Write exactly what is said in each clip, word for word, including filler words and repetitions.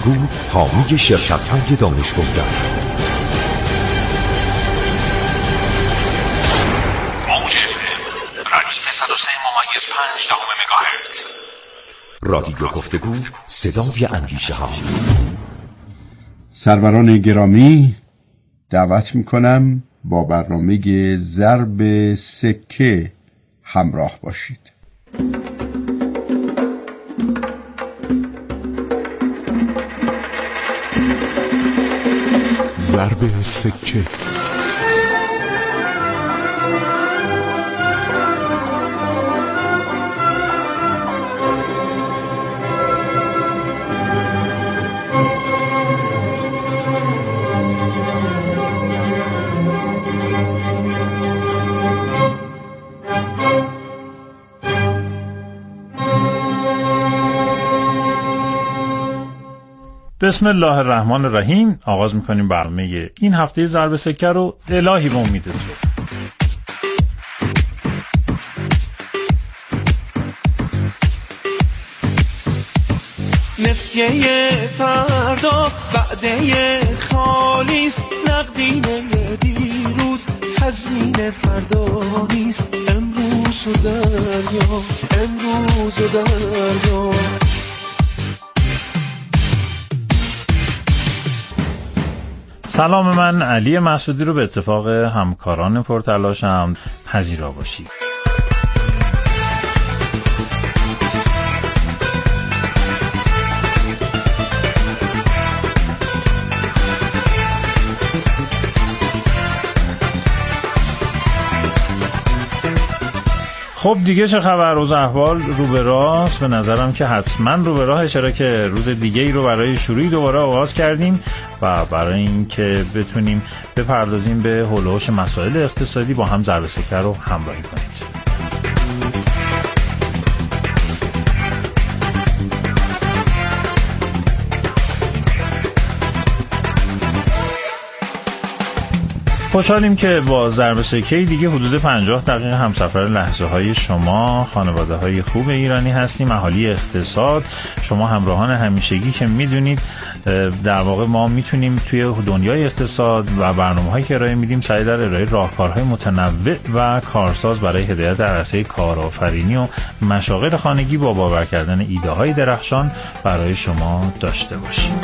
گفتگو حامی شرکت‌های دانش بردن. موج ردیف صد و سه ممیز پنج دهم مگاهرتز. رادیو گفتگو، صدای اندیشه ها. سروران گرامی، دعوت میکنم با برنامه ضرب سکه همراه باشید. ضرب سکه. بسم الله الرحمن الرحیم. آغاز میکنیم برنامه این هفته ضرب سکه رو. الهی به امید تو. نسیه فردا وعده خالیست، نقدینه دیروز تضمین فردا نیست. امروز و دریا، امروز و دریا. سلام، من علی مسعودی رو به اتفاق همکاران پرتلاشم پذیرا باشید. خب دیگه چه خبر؟ روز احوال رو به راست؟ به نظرم که حتما رو به راه، چرا که روز دیگه ای رو برای شروعی دوباره آغاز کردیم و برای اینکه بتونیم بپردازیم به حول و حوش مسائل اقتصادی با هم ضرب سکه رو همراهی کنید. خوشحالیم که با ضرب سکه دیگه حدود پنجاه دقیقه همسفر لحظه های شما، خانواده های خوب ایرانی هستیم، اهالی اقتصاد، شما همراهان همیشگی که میدونید در واقع ما میتونیم توی دنیای اقتصاد و برنامه‌هایی که ارائه میدیم سعی در ارائه راهکارهای متنوع و کارساز برای هدایت در عرصه کارآفرینی و مشاغل خانگی با باور کردن ایده های درخشان برای شما داشته باشیم.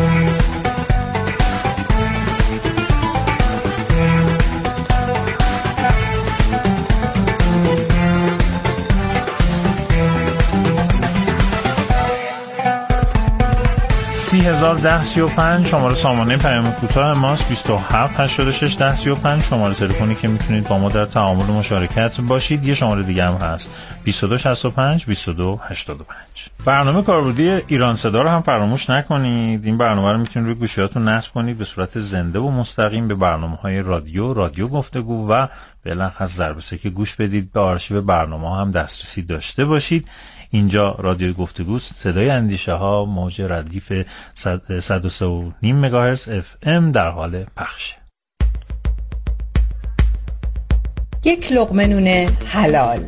سی هزار ده سی و پنج شماره سامانه پیام کوتاه ماست. بیست و هفت هشتاد و شش ده سی و پنج شماره تلفنی که میتونید با ما در تعامل و مشارکت باشید. یه شماره دیگه هم هست بیست و دو شصت و پنج بیست و دو هشتاد و پنج. برنامه کاربردی ایران صدا رو هم فراموش نکنید. این برنامه رو میتونید روی گوشیاتون نصب کنید به صورت زنده و مستقیم به برنامه‌های رادیو، رادیو گفتگو و بالاخص ضرب سکه گوش بدید. به آرشیو برنامه‌ها هم دسترسی داشته باشید. اینجا رادیو گفتگو، صدای اندیشه ها، موج ردیف صد و سه و نیم مگاهرتز اف ام در حال پخشه. یک لقمه نون حلال.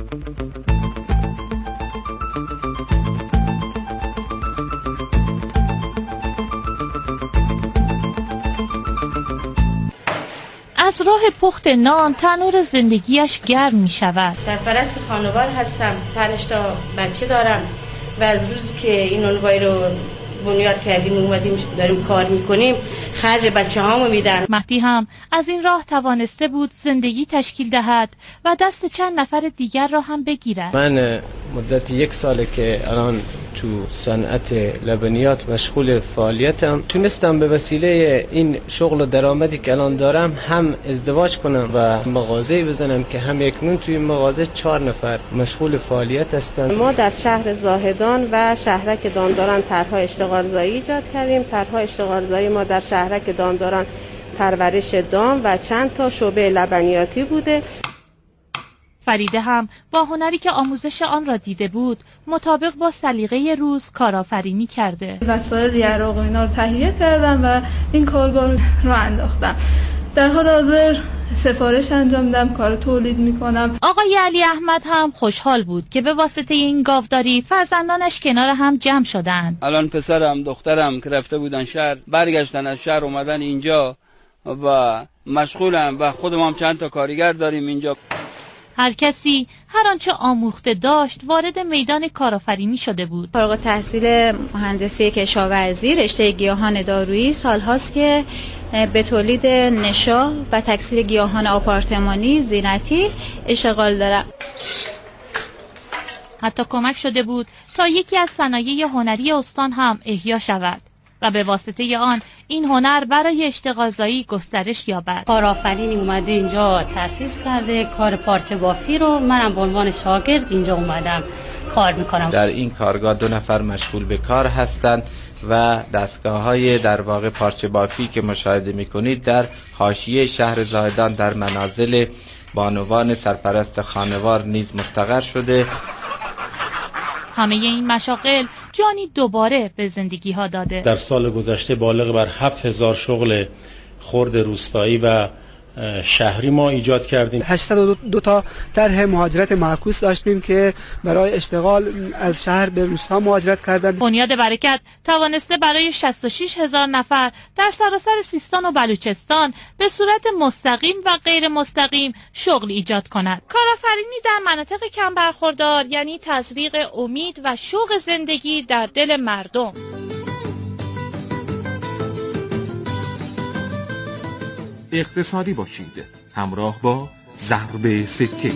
از راه پخت نان تنور زندگیش گرم می شود. سرپرست خانوار هستم، پنج تا بچه دارم و از روزی که این عنوان رو بنیاد کردیم اومدیم داریم کار میکنیم خرج بچه هامو میدم. مهدی هم از این راه توانسته بود زندگی تشکیل دهد و دست چند نفر دیگر را هم بگیرد. من مدت یک ساله که الان تو صنعت لبنیات مشغول فعالیتم. تونستم به وسیله این شغل و درآمدی که الان دارم هم ازدواج کنم و مغازه‌ای بزنم که هم اکنون توی مغازه چهار نفر مشغول فعالیت هستند. ما در شهر زاهدان و شهرک دامداران طرح‌های اشتغالزایی ایجاد کردیم. طرح‌های اشتغالزایی ما در شهرک دامداران پرورش دام و چند تا شعبه لبنیاتی بوده. فریده هم با هنری که آموزش آن را دیده بود مطابق با سلیقه روز کارآفرینی کرده. وسایل یراق و اینا رو تهیه کردم و این کارگاه رو انداختم. در حال حاضر سفارش انجام میدم، کار تولید میکنم. آقای علی احمد هم خوشحال بود که به واسطه این گاوداری فرزندانش کنار هم جمع شدن. الان پسرم دخترم که رفته بودن شهر برگشتن از شهر اومدن اینجا و مشغولم و خودم هم چند تا کارگر داریم اینجا. هر کسی هر آنچه آموخته داشت وارد میدان کارآفرینی شده بود. فارغ التحصیل مهندسی کشاورزی، رشته گیاهان دارویی، سالهاست که به تولید نشا و تکثیر گیاهان آپارتمانی زینتی اشتغال دارم. حتی کمک شده بود تا یکی از صنایع هنری استان هم احیا شود و به واسطه آن این هنر برای اشتغالزایی گسترش یابد. کارآفرینی اومده اینجا تأسیس کرده کار پارچه بافی رو، منم به عنوان شاگرد اینجا اومدم کار میکنم. در این کارگاه دو نفر مشغول به کار هستند و دستگاه‌های در واقع پارچه بافی که مشاهده میکنید در حاشیه شهر زاهدان در منازل بانوان سرپرست خانوار نیز مستقر شده. همه این مشاغل جانی دوباره به زندگی ها داده. در سال گذشته بالغ بر هفت هزار شغل خرد روستایی و شهری ما ایجاد کردیم. هشتصد و دو تا طرح مهاجرت معکوس داشتیم که برای اشتغال از شهر به روستا مهاجرت کردن. بنیاد برکت توانسته برای شصت و شش هزار نفر در سراسر سیستان و بلوچستان به صورت مستقیم و غیر مستقیم شغل ایجاد کند. کارآفرینی در مناطق کم برخوردار یعنی تزریق امید و شوق زندگی در دل مردم. اقتصادی باشید همراه با ضرب سکه.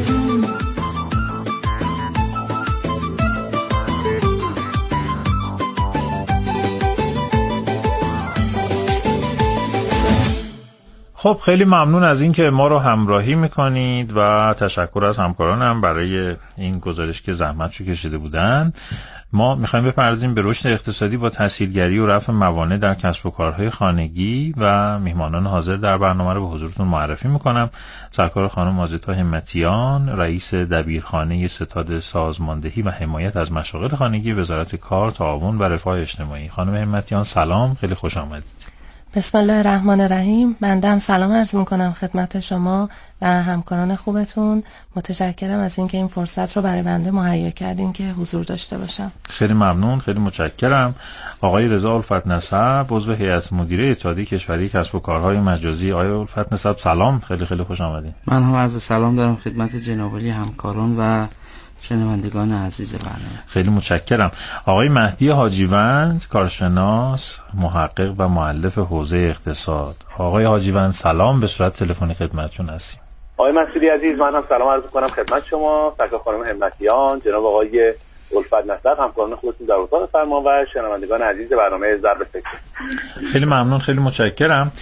خب خیلی ممنون از این که ما رو همراهی میکنید و تشکر از همکارانم برای این گزارش که زحمتشو کشیده بودن. ما میخوایم بپردازیم به رشد اقتصادی با تسهیلگری و رفع موانع در کسب و کارهای خانگی و میهمانان حاضر در برنامه رو به حضورتون معرفی میکنم. سرکار خانم آزیتا همتیان، رئیس دبیرخانه ستاد سازماندهی و حمایت از مشاغل خانگی وزارت کار، تعاون و رفاه اجتماعی. خانم همتیان سلام، خیلی خوش آمدید. بسم الله الرحمن الرحیم. بنده هم سلام عرض میکنم خدمت شما و همکاران خوبتون. متشکرم از اینکه این فرصت رو برای بنده مهیا کردین که حضور داشته باشم. خیلی ممنون، خیلی متشکرم. آقای رضا الفت نسب، عضو هیئت مدیره اتحادیه کشوری کسب و کارهای مجازی. آقای الفت نسب سلام، خیلی خیلی خوش آمدید. من هم عرض سلام دارم خدمت جناب عالی همکاران و شنوندگان عزیز برنامه. خیلی متشکرم. آقای مهدی حاجیوند، کارشناس، محقق و مؤلف حوزه اقتصاد. آقای حاجیوند سلام، به صورت تلفنی خدمتتون هستیم. آقای مسعودی عزیز، من هم سلام عرض می‌کنم خدمت شما، سرکار خانم همتیان، جناب آقای الفت نسب، همکاران خودتون در اتاق فرمان و شنوندگان عزیز برنامه ضرب سکه. خیلی ممنون، خیلی متشکرم.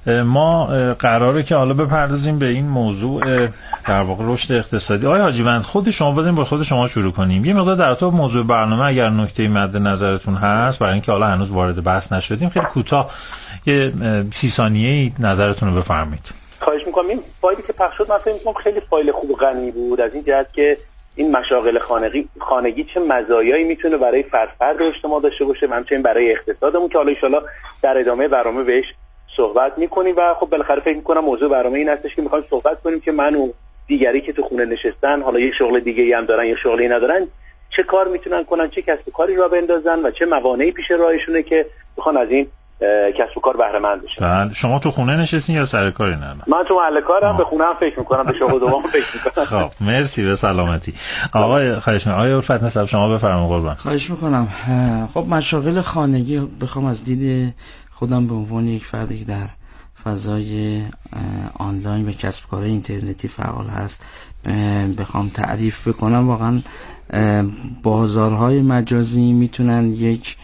ما قراره که حالا بپردازیم به این موضوع در واقع رشد اقتصادی. آقای حاجیوند، خود شما بزنیم با خود شما شروع کنیم. یه مقدار در ارتباط موضوع برنامه اگر نکته مد نظرتون هست، برای اینکه حالا هنوز وارد بحث نشدیم، خیلی کوتاه یه سی ثانیه‌ای نظرتون رو بفرمایید. خواهش می‌کنم. این فایلی که پخش شد من فکر می‌کنم خیلی فایل خوب و غنی بود از این جهت که این مشاغل خانگی خانگی چه مزایایی میتونه برای فرد فرد اجتماع داشته باشه، همچنین برای اقتصادمون که حالا ان شاءالله در ادامه برنامه بهش صحبت میکنیم. و خب بالاخره فکر میکنم موضوع برنامه این هستش که میخوایم صحبت کنیم که من و دیگری که تو خونه نشستن، حالا یه شغل دیگه ای هم دارن یا شغلی ندارن، چه کار میتونن کنن، چه کسب و کاری را بندازن و چه موانعی پیش راهشونه که بخوان از این کسب و کار بهره مند بشن. بله. شما تو خونه نشستین یا سر کاری؟ نه من تو محل کارم، به خونه هم فکر میکنم، به شغل دوام فکر میکنم. خب مرسی، به سلامتی. آقای خواهش می‌کنم، آقای الفت نسب شما بفرمایید قربان. خواهش میکنم. خب مشاغل خانگی بخوام از دید خودم به عنوان یک فردی که در فضای آنلاین و کسب کارهای اینترنتی فعال هست بخوام تعریف بکنم، واقعا بازارهای مجازی میتونن یک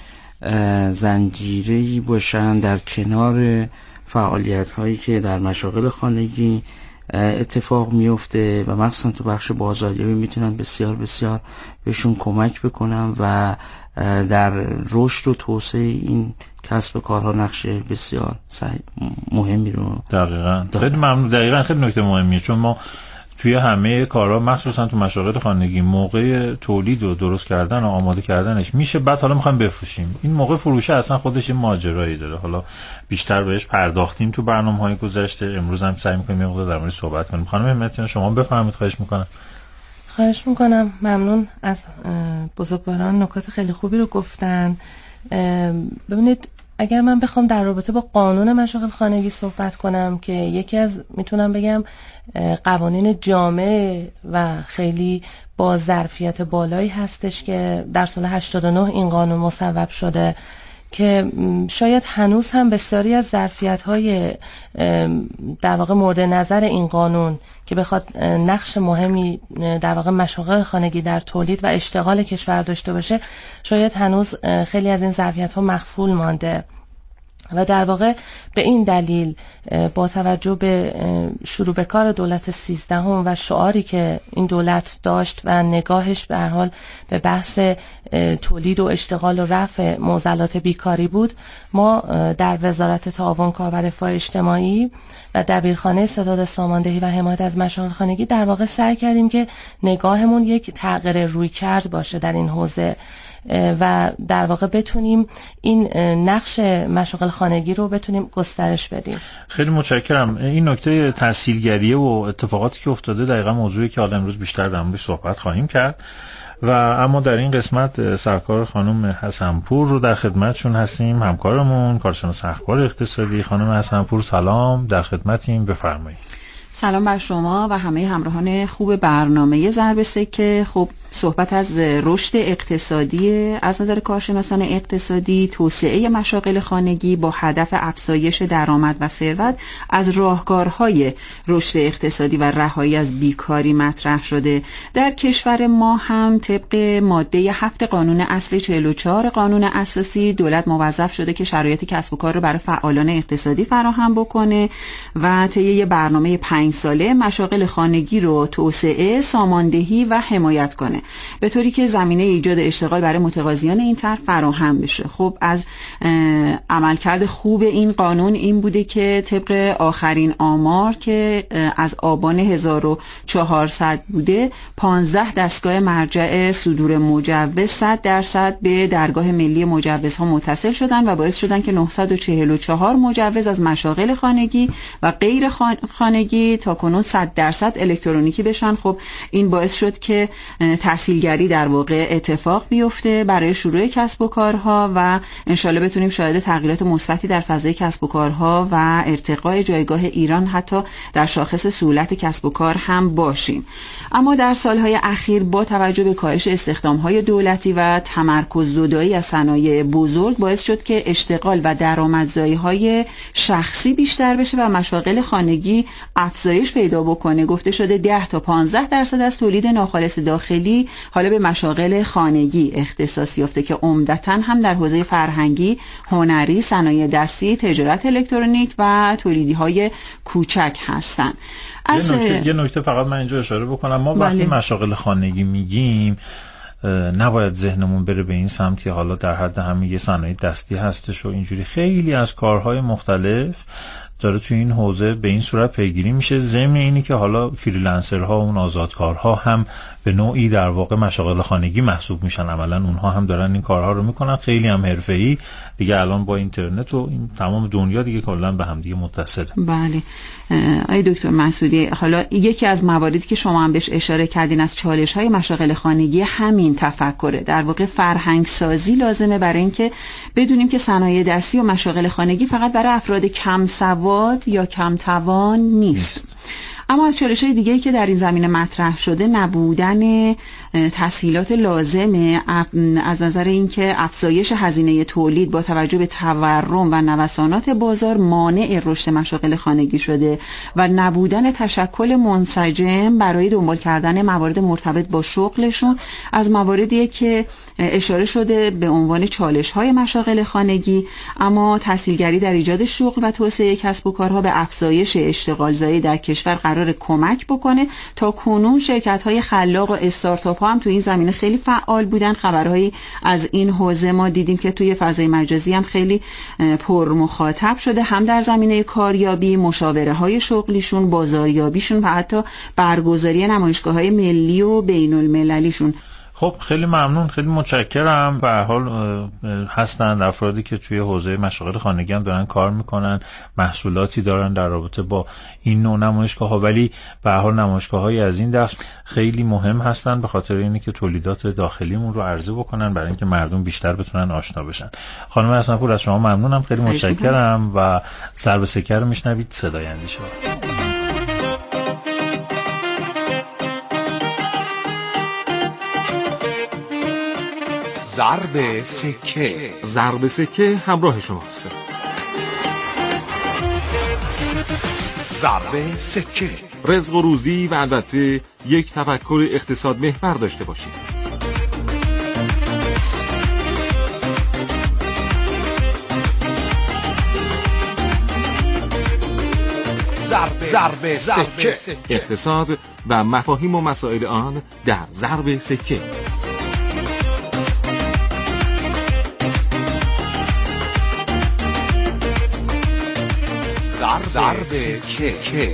زنجیره‌ای باشن در کنار فعالیت‌هایی که در مشاغل خانگی اتفاق میفته و مخصوصا تو بخش بازاریابی میتونن بسیار بسیار بهشون کمک بکنن و در رشد و توسعه این کسب کارها نقش بسیار مهمی رو دقیقاً. خیلی ممنون. دقیقاً خیلی نکته مهمیه، چون ما توی همه کارها مخصوصا تو مشاغل خانگی موقع تولید و درست کردن و آماده کردنش میشه، بعد حالا میخوایم بفروشیم. این موقع فروشه اصلا خودش ماجرایی داره. حالا بیشتر بهش پرداختیم تو برنامه‌های گذشته، امروز هم سعی می‌کنیم یه مقدار در موردش صحبت کنیم. خانم همتی شما بفرمایید. خواهش می‌کنم. خواهش می‌کنم. ممنون از بزرگواران، نکات خیلی خوبی رو گفتن. ببینید اگر من بخوام در رابطه با قانون مشاغل خانگی صحبت کنم که یکی از میتونم بگم قوانین جامع و خیلی با ظرفیت بالایی هستش که در سال هشتاد و نه این قانون مصوب شده که شاید هنوز هم بسیاری از ظرفیت‌های در واقع مورد نظر این قانون که بخواد نقش مهمی در واقع مشاغل خانگی در تولید و اشتغال کشور داشته باشه، شاید هنوز خیلی از این ظرفیت‌ها مخفول مانده و در واقع به این دلیل با توجه به شروع به کار دولت سیزدهم و شعاری که این دولت داشت و نگاهش به هر حال به بحث تولید و اشتغال و رفع معضلات بیکاری بود، ما در وزارت تعاون کار و رفاه اجتماعی و دبیرخانه ستاد ساماندهی و حمایت از مشاغل خانگی در واقع سعی کردیم که نگاهمون یک تغییر رویکرد باشه در این حوزه و در واقع بتونیم این نقش مشاغل خانگی رو بتونیم گسترش بدیم. خیلی متشکرم. این نکته تحصیلگریه و اتفاقاتی که افتاده دقیقاً موضوعی که حالا امروز بیشتر در موردش صحبت خواهیم کرد و اما در این قسمت سرکار خانم حسنپور رو در خدمتشون هستیم، همکارمون کارشناس اخبار اقتصادی. خانم حسنپور سلام، در خدمتیم، بفرمایید. سلام بر شما و همه همراهان خوب برنامه ضرب سکه. خب صحبت از رشد اقتصادی از نظر کارشناسان اقتصادی، توسعه مشاغل خانگی با هدف افزایش درآمد و ثروت از راهکارهای رشد اقتصادی و رهایی از بیکاری مطرح شده. در کشور ما هم طبق ماده هفت قانون اصلی چهل و چهار قانون اساسی دولت موظف شده که شرایط کسب و کار رو برای فعالان اقتصادی فراهم بکنه و طی برنامه پنج ساله مشاغل خانگی رو توسعه، ساماندهی و حمایت کنه به طوری که زمینه ایجاد اشتغال برای متقاضیان این طرح فراهم بشه. خب از عملکرد خوب این قانون این بوده که طبق آخرین آمار که از آبان هزار و چهارصد بوده، پانزده دستگاه مرجع صدور مجوز صد درصد به درگاه ملی مجوزها متصل شدن و باعث شدن که نهصد و چهل و چهار مجوز از مشاغل خانگی و غیر خانگی تا کنون صد درصد الکترونیکی بشن. خب این باعث شد که تحصیلگری در واقع اتفاق بیفته برای شروع کسب و کارها و انشالله بتونیم شاهد تغییرات مثبتی در فضای کسب و کارها و ارتقای جایگاه ایران حتی در شاخص سهولت کسب و کار هم باشیم. اما در سالهای اخیر با توجه به کاهش استخدام‌های دولتی و تمرکز زدایی از صنایع بزرگ باعث شد که اشتغال و درآمدزایی‌های شخصی بیشتر بشه و مشاغل خانگی افزایش پیدا بکنه. گفته شده ده تا پانزده درصد از تولید ناخالص داخلی حالا به مشاغل خانگی اختصاص یافته که عمدتاً هم در حوزه فرهنگی، هنری، صنایع دستی، تجارت الکترونیک و تولیدی‌های کوچک هستند. یه نکته یه نکته فقط من اینجا اشاره بکنم. ما وقتی بله. مشاغل خانگی میگیم نباید ذهنمون بره به این سمت که حالا در حد همین یه صنایع دستی هستش و اینجوری. خیلی از کارهای مختلف داره توی این حوزه به این صورت پیگیری میشه، ضمن اینی که حالا فریلنسرها و اون آزادکارها هم به نوعی در واقع مشاغل خانگی محسوب میشن. عملا اونها هم دارن این کارها رو میکنن، خیلی هم حرفه‌ای دیگه. الان با اینترنت و این تمام دنیا دیگه کلا به هم دیگه متصله. بله آقای دکتر مسعودی، حالا یکی از مواردی که شما هم بهش اشاره کردین از چالش‌های مشاغل خانگی همین تفکره. در واقع فرهنگ سازی لازمه برای اینکه بدونیم که صنایع دستی و مشاغل خانگی فقط برای افراد کم سواد یا کم توان نیست, نیست. اما از چالش‌های دیگه‌ای که در این زمینه مطرح شده نبودن تسهیلات لازمه از نظر اینکه افزایش هزینه تولید با توجه به تورم و نوسانات بازار مانع رشد مشاغل خانگی شده و نبودن تشکل منسجم برای دنبال کردن موارد مرتبط با شغلشون از مواردیه که اشاره شده به عنوان چالش‌های مشاغل خانگی. اما تسهیلگری در ایجاد شغل و توسعه کسب و کارها به افزایش اشتغالزایی در کشور قرار قرار کمک بکنه. تا کنون شرکت‌های خلاق و استارتاپ ها هم تو این زمینه خیلی فعال بودن. خبرهایی از این حوزه ما دیدیم که توی فضای مجازی هم خیلی پر مخاطب شده، هم در زمینه کاریابی، مشاوره های شغلیشون، بازاریابیشون و حتی برگزاری نمایشگاه‌های ملی و بین المللیشون. خب خیلی ممنون، خیلی متشکرم. به هر حال هستند افرادی که توی حوزه مشاغل خانگی هم دارن کار میکنن، محصولاتی دارن در رابطه با این نوع نمایشگاه ها، ولی به هر حال نمایشگاه های از این دست خیلی مهم هستن به خاطر اینه که تولیدات داخلیمون رو عرضه بکنن برای اینکه مردم بیشتر بتونن آشنا بشن. خانم حسن‌پور از شما ممنونم، خیلی متشکرم و ضرب سکه رو میشنوید صدای اندیشه. ضرب سکه. ضرب سکه همراه شماست. ضرب سکه. رزق و روزی و البته یک تفکر اقتصاد محور داشته باشید. ضرب سکه. اقتصاد و مفاهیم و مسائل آن در ضرب سکه. ضرب سکه.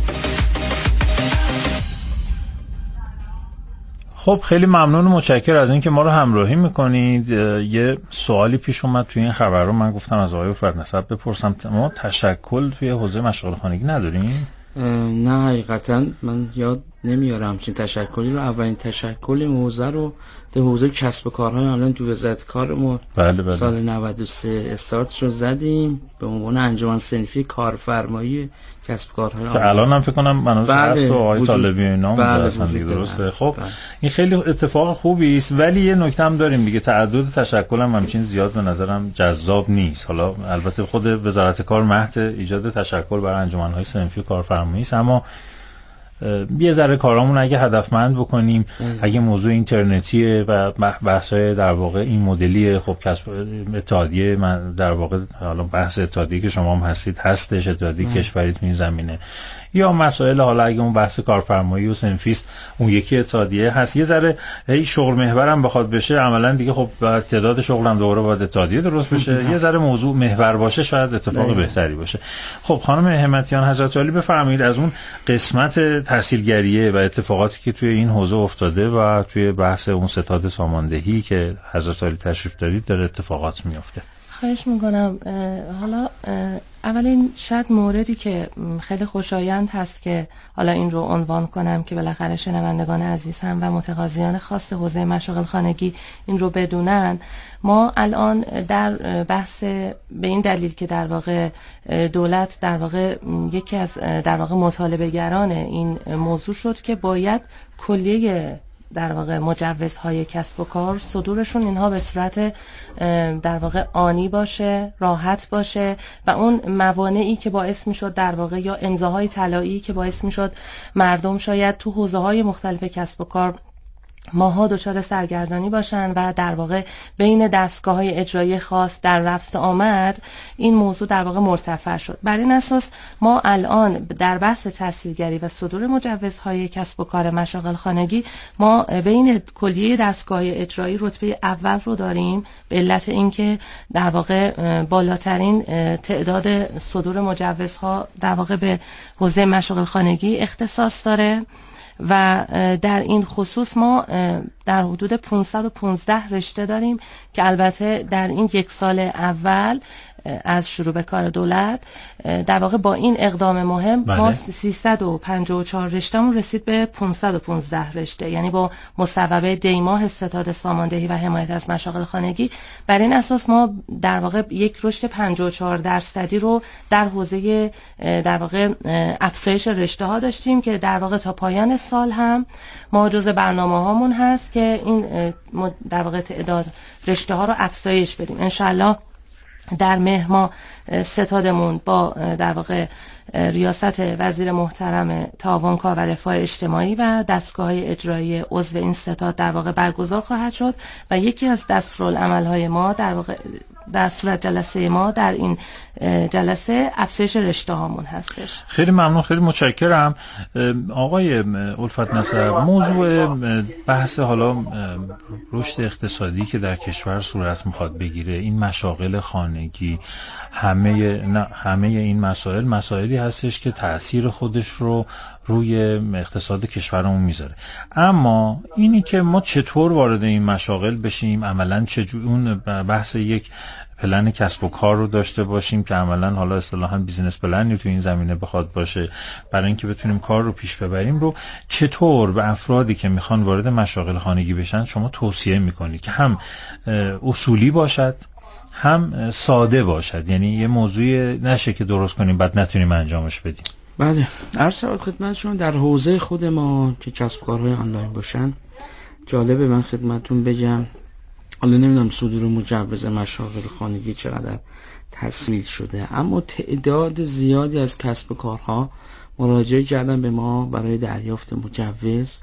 خب خیلی ممنون و متشکر از اینکه ما رو همراهی میکنید. یه سوالی پیش اومد توی این خبر رو، من گفتم از آقای فرنسب بپرسم، ما تشکل توی حوزه مشاغل خانگی نداریم؟ نه حقیقتا من یاد نمیارم همچین تشکلی رو. اولین تشکل موزه رو در حوزه کسب و کارهای الان تو وزارت کارمون بله بله. سال نود و سه استارت رو زدیم به عنوان انجمن صنفی کارفرمایی کسب و کارهای که الان هم فکر کنم منوز بله هست و آقای وجود... طالبی اینا بله هستن دیگه، درسته؟ خب بله. این خیلی اتفاق خوبی است، ولی یه نکته هم داریم دیگه، تعدد تشکل هم همچین زیاد به نظرم جذاب نیست. حالا البته خود وزارت کار مهد ایجاد تشکل برای انجمن‌های صنفی کارفرمایی است، اما یه ذره کارامون اگه هدفمند بکنیم، اگه موضوع اینترنتیه و بحث‌های در واقع این مدلی، خب کسب اتحادیه، من در واقع حالا بحث اتحادیه که شما هم هستید هستش، اتحادیه کشوری تو این زمینه، یا مسائل حالا اگه اون بحث کارفرمایی و صنفیست اون یکی اتحادیه هست، یه ذره هی شغل محورم بخواد بشه، عملاً دیگه خب تعداد شغلم دوباره باید اتحادیه درست بشه، یه ذره موضوع محور باشه شاید اتفاق ده. بهتری باشه. خب خانم همتیان حضرت عالی بفرمایید از اون قسمت تحصیلگریه و اتفاقاتی که توی این حوزه افتاده و توی بحث اون ستاد ساماندهی که حضرت عالی تشریف دارید داره اتفاقات میفته. خواهش میکنم. حالا اولین شاید موردی که خیلی خوشایند هست که حالا این رو عنوان کنم که بالاخره شنوندگان عزیز هم و متقاضیان خاص حوزه مشاغل خانگی این رو بدونن، ما الان در بحث به این دلیل که در واقع دولت در واقع یکی از در واقع مطالبه گران این موضوع شد که باید کلیه در واقع مجوزهای کسب و کار صدورشون اینها به صورت در واقع آنی باشه، راحت باشه و اون موانعی که باعث میشد در واقع یا امضاهای طلایی که باعث میشد مردم شاید تو حوزه‌های مختلف کسب و کار ماها دچار سرگردانی باشن و در واقع بین دستگاه‌های اجرایی خاص در رفت آمد این موضوع در واقع مرتفع شد. بر این اساس ما الان در بحث تحصیلگری و صدور مجوزهای کسب و کار مشاغل خانگی ما بین کلیه دستگاه‌های اجرایی رتبه اول رو داریم به علت اینکه در واقع بالاترین تعداد صدور مجوزها در واقع به حوزه مشاغل خانگی اختصاص داره و در این خصوص ما در حدود پانصد و پانزده رشته داریم که البته در این یک سال اول از شروع به کار دولت در واقع با این اقدام مهم بله. ما سیصد و پنجاه و چهار رشتهمون رسید به پانصد و پانزده رشته، یعنی با مصوبه دیماه ستاد ساماندهی و حمایت از مشاغل خانگی. بر این اساس ما در واقع یک رشد پنجاه و چهار درصدی رو در حوزه در واقع افزایش رشته ها داشتیم که در واقع تا پایان سال هم ما جزء برنامه هامون هست که این در واقع تعداد رشته ها رو افزایش بدیم. انشالله در مهر ما ستادمون با در واقع ریاست وزیر محترم تعاون کار و رفاه اجتماعی و دستگاه‌های اجرایی عضو این ستاد در واقع برگزار خواهد شد و یکی از دستورالعمل‌های ما در واقع در صورت جلسه ما در این جلسه افزایش رشته هامون هستش. خیلی ممنون، خیلی متشکرم. آقای الفت نصر، موضوع بحث حالا رشد اقتصادی که در کشور صورت میخواد بگیره، این مشاغل خانگی، همه نه همه این مسائل مسائلی هستش که تأثیر خودش رو روی اقتصاد کشورمون میذاره. اما اینی که ما چطور وارد این مشاغل بشیم، عملاً چجور اون بحث یک پلن کسب و کار رو داشته باشیم که عملاً حالا اصطلاحاً بیزینس پلنی تو این زمینه بخواد باشه برای اینکه بتونیم کار رو پیش ببریم، رو چطور به افرادی که میخوان وارد مشاغل خانگی بشن شما توصیه میکنید که هم اصولی باشد هم ساده باشد، یعنی یه موضوعی نشه که درست کنیم بعد نتونیم انجامش بدیم؟ بله، عرض شود خدمتشون در حوزه خود ما که کسب کارهای آنلاین باشن، جالبه من خدمتتون بگم، حالا نمیدونم صدور مجوز مشاغل خانگی چقدر تسهیل شده، اما تعداد زیادی از کسب کارها مراجعه کردن به ما برای دریافت مجوز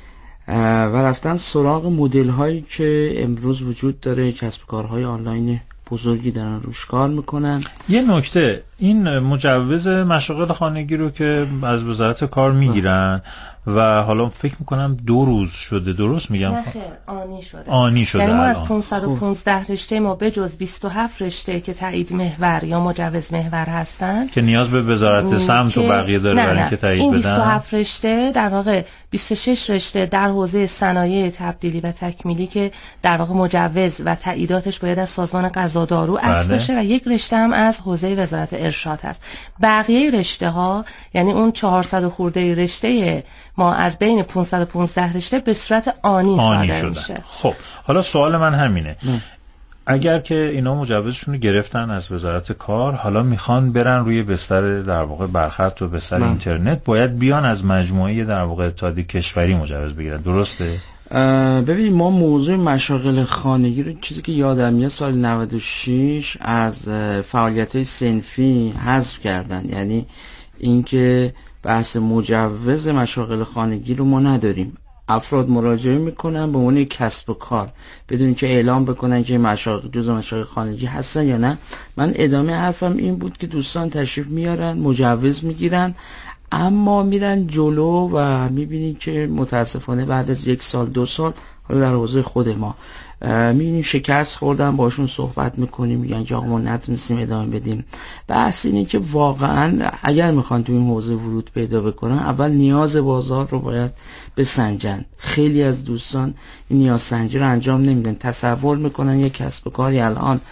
و رفتن سراغ مدل هایی که امروز وجود داره. کسب کارهای آنلاین بزرگی دارن روش کار میکنن. یه نکته، این مجوز مشاغل خانگی رو که از وزارت کار میگیرن و حالا فکر میکنم دو روز شده، درست میگم؟ نه خیر، آنی شده. آنی شده. یعنی ما از پانصد و پانزده رشته ما به جز بیست و هفت رشته که تایید محور یا مجوز محور هستن که نیاز به وزارت سمت و بقیه داره برای اینکه تایید این بدن. بیست و هفت رشته در واقع بیست و شش رشته در حوزه صنایع تبدیلی و تکمیلی که در واقع مجوز و تاییداتش باید از سازمان غذا دارو اخذ بشه و یک رشته هم از حوزه وزارت ارشاد هست. بقیه رشته ها یعنی اون چهارصد خورده رشته ما از بین پانصد و پانزده رشته به صورت آنی, آنی صادر میشه. خب حالا سوال من همینه، نه. اگر که اینا مجوزشون رو گرفتن از وزارت کار، حالا میخوان برن روی بستر در واقع برخط و بستر من. اینترنت، باید بیان از مجموعه در واقع اتحادیه کشوری مجوز بگیرن، درسته؟ ببینید ما موضوع مشاغل خانگی رو چیزی که یادم میاد سال نود و شش از فعالیت‌های صنفی حذف کردن، یعنی اینکه بحث مجوز مشاغل خانگی رو ما نداریم. افراد مراجعه میکنن به عنوان کسب و کار بدون که اعلام بکنن که مشاغل جزء مشاغل خانگی هستن یا نه. من ادامه حرفم این بود که دوستان تشریف میارن، مجوز میگیرن، اما میرن جلو و میبینید که متاسفانه بعد از یک سال دو سال حالا در حوزه خود ما میبینیم شکست خوردن، باشون صحبت میکنیم میگن که آقا ما نتونستیم ادامه بدیم. بحث اینه که واقعا اگر میخوان تو این حوزه ورود پیدا بکنن، اول نیاز بازار رو باید بسنجن. خیلی از دوستان این نیاز سنجی رو انجام نمیدن، تصور میکنن یک کسب و کاری الان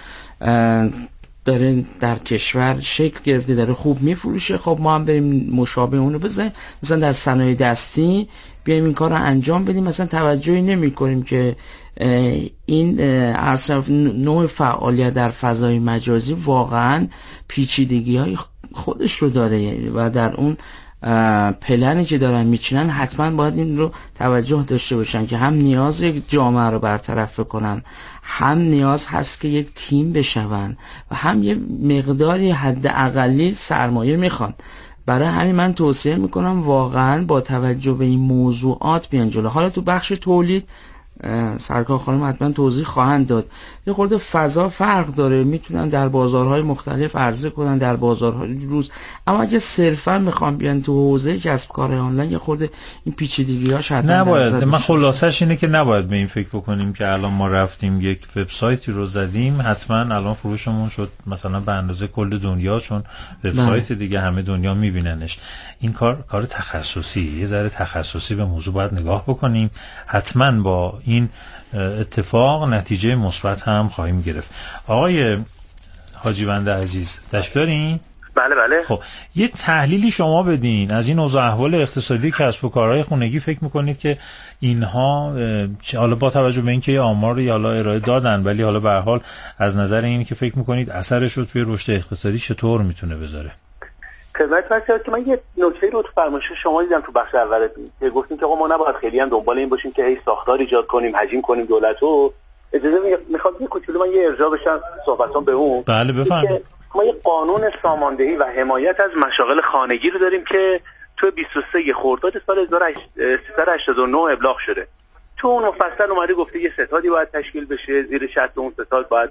داره در کشور شکل گرفته، داره خوب میفروشه، خب ما هم بریم مشابه اونو بزنیم، مثلا در صنایع دستی بیایم این کار رو انجام بدیم. مثلا توجهی نمی کنیم که این اصرف نوع فعالیت در فضای مجازی واقعا پیچیدگی های خودش رو داره و در اون پلنی که دارن میچینن حتما باید این رو توجه داشته باشن که هم نیاز یک جامعه رو برطرف کنن، هم نیاز هست که یک تیم بشون و هم یه مقداری حد اقلی سرمایه میخوان. برای همین من توصیه میکنم واقعا با توجه به این موضوعات بیان جلو. حالا تو بخش تولید سرکار خانم حتما توضیح خواهند داد، یه خورده فضا فرق داره، میتونن در بازارهای مختلف عرضه کنن در بازارهای روز، اما اگه صرفا میخوام بیان تو حوزه کسب کار آنلاین یه خورده این پیچیدگی‌هاش حتما نباید. من خلاصش اینه که نباید به این فکر بکنیم که الان ما رفتیم یک وبسایتی رو زدیم حتما الان فروشمون شد مثلا به اندازه کل دنیا، چون وبسایت دیگه همه دنیا میبیننش. این کار کار تخصصی، یه ذره تخصصی به موضوع باید نگاه بکنیم. حتما با این اتفاق نتیجه مثبت هم خواهیم گرفت. آقای حاجی بنده عزیز تشریف دارین؟ بله بله. خب یه تحلیلی شما بدین از این اوضاع احوال اقتصادی کسب و کارهای خانگی. فکر میکنید که اینها حالا با توجه به اینکه یه آمار یا حالا ارائه دادن، ولی حالا به هر حال از نظر این که فکر میکنید اثرش رو توی رشد اقتصادی چطور میتونه بذاره؟ خدمت هست که من یه نکته رو تو فرمایش شما دیدم تو بخش اول که گفتیم که آقا ما نباید خیلی هم دنبال این باشیم که هی ساختار ایجاد کنیم، حجم کنیم دولتو. اجازه میخوام یه کوچولو من یه ارجاع بشم صحبتام به اون. بله بفرمایید. ما یه قانون ساماندهی و حمایت از مشاغل خانگی رو داریم که تو بیست و سه خرداد سال هزار و سیصد و هشتاد و نه ابلاغ شده تو اون مفصل اومده گفته یه ستادی باید تشکیل بشه، زیر شرط اون ستاد باید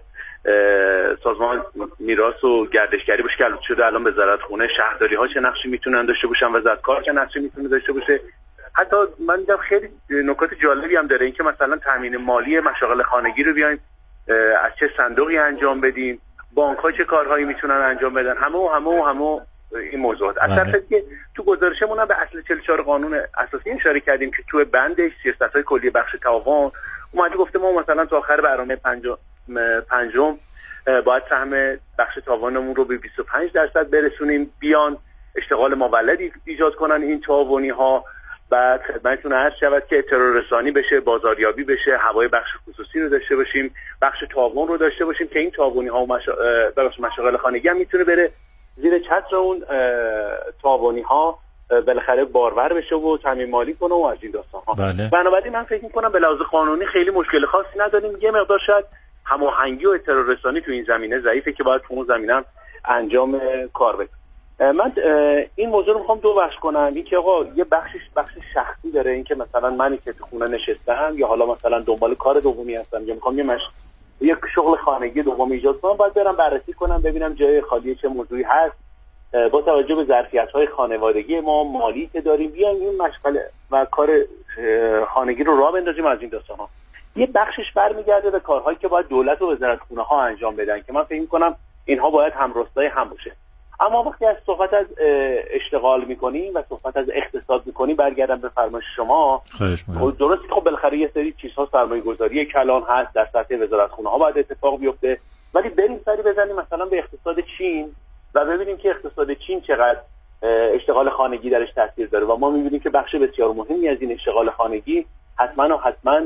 سازمان میراث و گردشگری باشه که البته شده الان وزارت خونه، شهرداری ها چه نقشی میتونن داشته باشن، وزارت کار چه نقشی میتونه داشته باشه. حتی من دیدم خیلی نکات جالبی هم داره، اینکه مثلا تامین مالی مشاغل خانگی رو بیایم از چه صندوقی انجام بدیم، بانک ها چه کارهایی میتونن انجام بدن، همه و همه و همه این موضوعات. اصلا که تو گزارشمون به اصل چهل و چهار قانون اساسی اشاره کردیم که تو بندش سیاست‌های کلی بخش تعاون اومده گفته ما مثلا تا آخر برنامه پنجم پنجم باید سهم بخش تعاونمون رو به بیست و پنج درصد برسونیم، بیان اشتغال مولد ایجاد کنن این تعاونی ها. بعد خدمتتون عرض شود که اطلاع رسانی بشه، بازاریابی بشه، هوای بخش خصوصی رو داشته باشیم، بخش تعاون رو داشته باشیم که این تعاونی ها و مشا... مشاغل خانگی هم میتونه بره زیر چتر اون تعاونی ها بالاخره بارور بشه و تامین مالی کنه و از این داستان ها. بله. بنابراین من فکر می‌کنم به لحاظ قانونی خیلی مشکل خاصی نداریم، یه مقدار شاید هماهنگی و اطلاع رسانی تو این زمینه ضعیفه که باید تو اون زمینه هم انجام کار بشه. من این موضوع رو میخوام دو بخش کنم. این که آقا یه بخشش بخش شخصی داره، این که مثلا من که تو خونه نشستم یا حالا مثلا دنبال کار دومی هستم یا میخوام یه مش... یک شغل خانگی دوم ایجاد کنم، باید برم بررسی کنم ببینم جای خالی چه موضوعی هست، با توجه به ظرفیت‌های خانوادگی ما، مالی که داریم، بیایم این مشغله و کار خانگی رو راه بندازیم از این داستانا. یه بخشش برمیگرده به کارهایی که باید دولت و وزارت خونه ها انجام بدن که من فکر می‌کنم اینها باید همرستای هم باشه. اما وقتی از صحبت از اشتغال می‌کنیم و صحبت از اقتصاد می‌کنیم، برگردم به فرمایش شما. درست خب بالاخره یه سری چیزها سرمایه‌گذاری کلان هست در سطح وزارت خونه ها باید اتفاق بیفته، ولی بریم سری بزنیم مثلا به اقتصاد چین و ببینیم که اقتصاد چین چقدر اشتغال خانگی درش تاثیر داره و ما می‌بینیم که بخش بسیار مهمی از این اشتغال خانگی حتما و حتما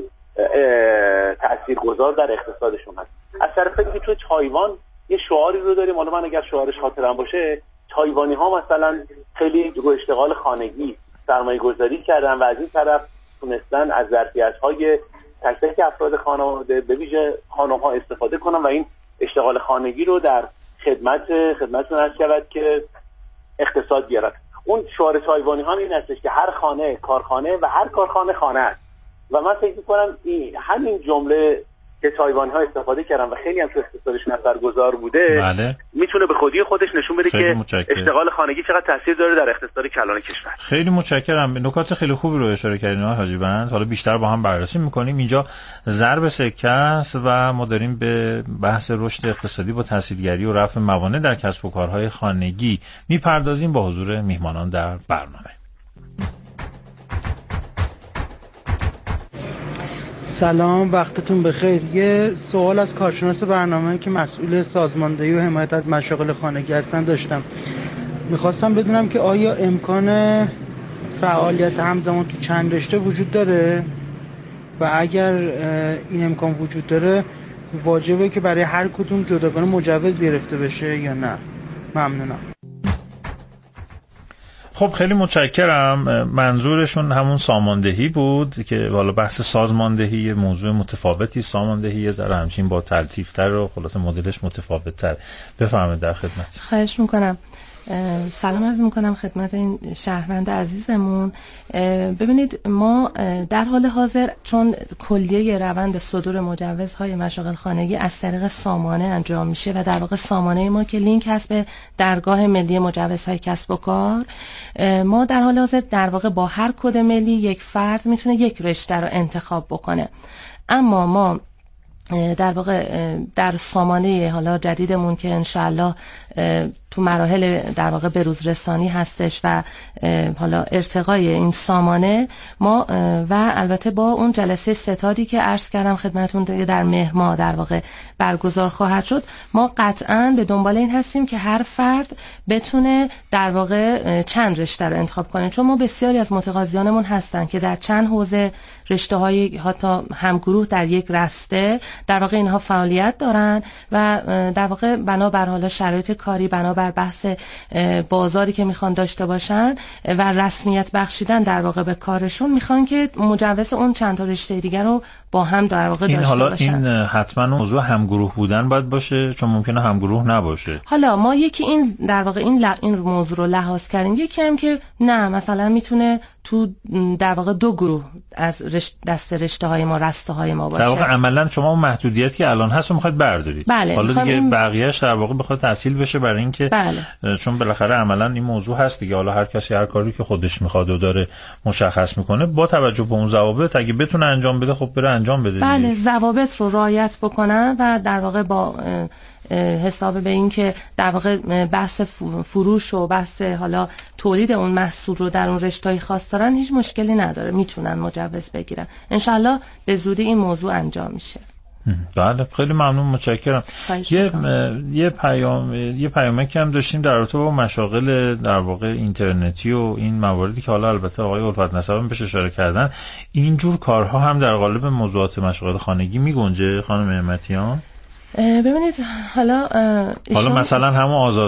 تاثیرگذار در اقتصادشون هست. از طرف دیگه تو تایوان یه شعاری رو داریم، حالا من اگر شعارش خاطرم باشه، تایوانی ها مثلا خیلی رو اشتغال خانگی سرمایه گذاری کردن و از این طرف تونستن از ظرفیت های تک تک افراد خانواده به ویژه خانم ها استفاده کنن و این اشتغال خانگی رو در خدمت خدمتتون عرض شود که اقتصاد بیارن. اون شعار تایوانی ها این هستش که هر خانه کارخانه و هر کارخانه خانه است و من فکر می‌کنم این همین جمله که تایوانی ها استفاده کردن و خیلی هم تو اقتصادش اثرگذار بوده، بله. میتونه به خودی خودش نشون بده که متشکرم. اشتغال خانگی چقدر تاثیر داره در اقتصاد کلان کشور. خیلی متشکرم. نکات خیلی خوبی رو اشاره کردین آقای حاجی بند. حالا بیشتر با هم بررسی میکنیم. اینجا ضرب سکه است و ما داریم به بحث رشد اقتصادی با تسهیلگری و رفع موانع در کسب و کارهای خانگی میپردازیم با حضور میهمانان در برنامه. سلام، وقتتون بخیر. یه سوال از کارشناس برنامه که مسئول سازماندهی و حمایت از مشاغل خانگی هستن داشتم. میخواستم بدونم که آیا امکان فعالیت همزمان تو چند رشته وجود داره و اگر این امکان وجود داره واجبه که برای هر کدوم جداگانه مجوز گرفته بشه یا نه؟ ممنونم. خب خیلی متشکرم. منظورشون همون ساماندهی بود که والا بحث سازماندهی موضوع متفاوتی، ساماندهی یه ذره همچین با تلطیف‌تر و خلاص مدلش متفاوت‌تر. بفرمایید در خدمت. خواهش میکنم. سلام عرض میکنم خدمت این شهروند عزیزمون. ببینید ما در حال حاضر چون کلیه روند صدور مجوزهای مشاغل خانگی از طریق سامانه انجام میشه و در واقع سامانه ما که لینک هست به درگاه ملی مجوزهای کسب و کار، ما در حال حاضر در واقع با هر کد ملی یک فرد میتونه یک رشته رو انتخاب بکنه. اما ما در واقع در سامانه حالا جدیدمون که انشالله تو مراحل در واقع بروز رسانی هستش و حالا ارتقای این سامانه ما و البته با اون جلسه ستادی که عرض کردم خدمتون در مهر ماه در واقع برگزار خواهد شد، ما قطعاً به دنبال این هستیم که هر فرد بتونه در واقع چند رشته رو انتخاب کنه، چون ما بسیاری از متقاضیانمون هستن که در چند حوزه رشته های حتی همگروه در یک رسته در واقع اینها فعالیت دارن و در واقع بنابر حالا شرایط کاری، بنابر بحث بازاری که میخوان داشته باشن و رسمیت بخشیدن در واقع به کارشون، میخوان که مجوز اون چند تا رشته دیگر رو با هم در واقع این داشته حالا باشن. این حتما موضوع همگروه بودن باید باشه، چون ممکنه همگروه نباشه. حالا ما یکی این در واقع این ل... این موضوع رو لحاظ کردیم، یکی هم که نه مثلا میتونه تو در واقع دو گروه از رشت دست رشته های ما رسته های ما باشه. در واقع عملا شما اون محدودیتی که الان هست رو میخواید بردارید. بله. حالا دیگه این... بقیه‌اش در واقع بخواد تحصیل بشه برای اینکه بله. چون بالاخره عملا این موضوع هست دیگه، حالا هر کسی هر کاری که خودش میخواد و داره مشخص میکنه با توجه به اون ضوابط اگه بتونه انجام بده خب بره انجام بده. بله، ضوابط رو رعایت بکنن و در واقع با حساب به این که در واقع بحث فروش و بحث حالا تولید اون محصول رو در اون رشته‌های خاص دارن هیچ مشکلی نداره، میتونن مجوز بگیرن. انشالله به زودی این موضوع انجام میشه. بله خیلی ممنون، متشکرم. یه یه پیام یه پیامکی هم داشتیم در رابطه با مشاغل در واقع اینترنتی و این مواردی که حالا البته آقای الفت نسبی بهش اشاره کردن. این جور کارها هم در قالب موضوعات مشاغل خانگی میگنجه خانم نعمتیان؟ ببینید حالا حالا مثلا همون آزاد